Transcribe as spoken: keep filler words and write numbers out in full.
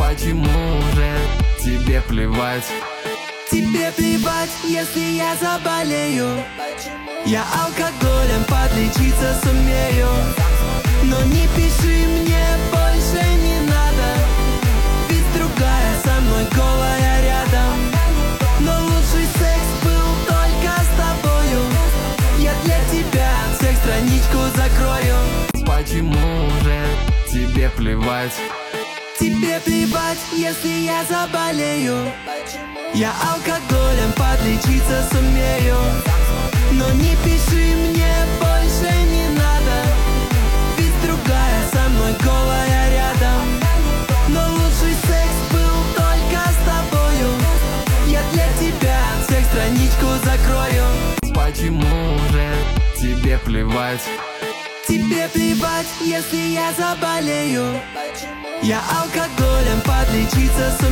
Почему же тебе плевать? Тебе плевать, если я заболею. Я алкоголем подлечиться сумею. Но не пиши мне, больше не надо. Ведь другая со мной голая рядом. Но лучший секс был только с тобою. Я для тебя всех страничку закрою. Почему же тебе плевать? Тебе плевать, если я заболею. Я алкоголем подлечиться сумею. Но не пиши мне, больше не надо. Ведь другая со мной голая рядом. Но лучший секс был только с тобою. Я для тебя всех страничку закрою. Почему же тебе плевать? Тебе плевать, если я заболею. Я алкоголем подлечиться сумею.